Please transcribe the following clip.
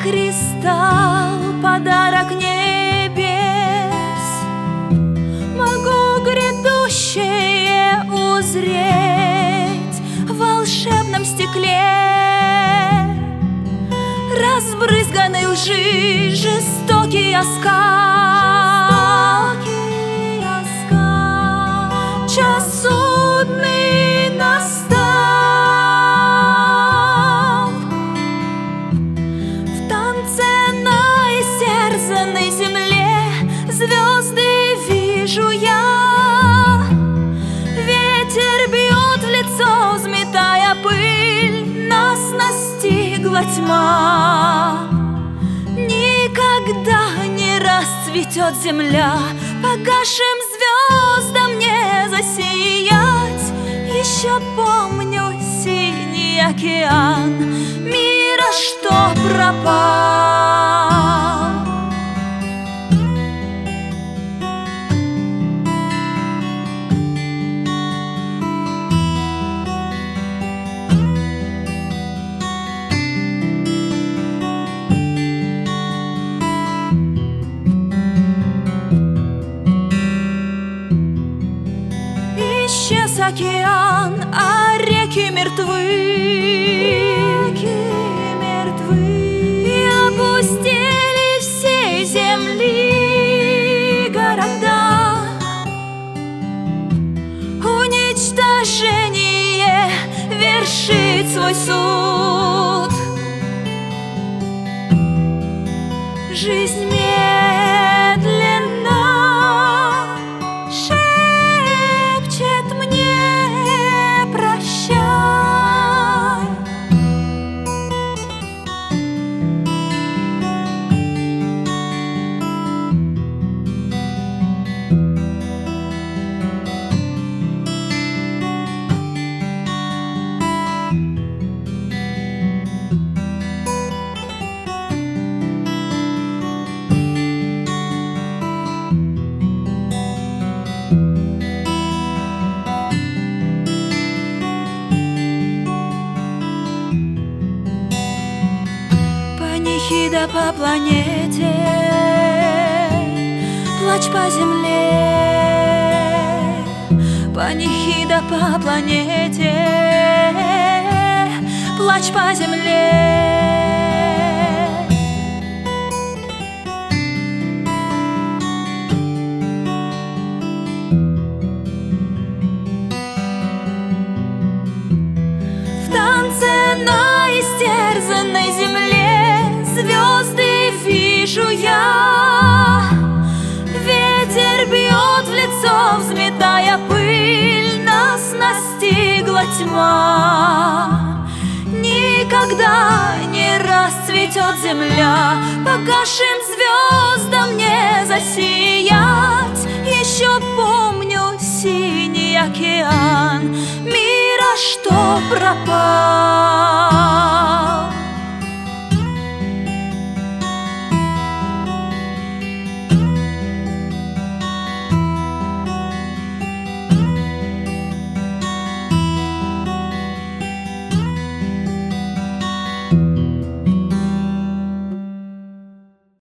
кристалл, подарок небес. Могу грядущее узреть в волшебном стекле, разбрызганный лжи жестокий оскал. Час судный настал. В танце на истерзанной земле звезды вижу я. Ветер бьет в лицо, взметая пыль. Нас настигла тьма. Никогда не расцветет земля, погасшим звездам не засиять. Еще помню синий океан мира, что пропал. Исчез океан, а реки мертвы. И опустели всей земли города. Уничтожение вершит свой суд. Жизнь медленно шепчет мне прощай. Панихида по планете, плач по земле. Панихида по планете, плач по земле. В танце на истерзанной земле звезды вижу я. Ветер бьет в лицо, взметая пыль. Нас настигла тьма. Никогда не расцветет земля, погасшим звездам не засиять. Еще помню синий океан мира, что пропал.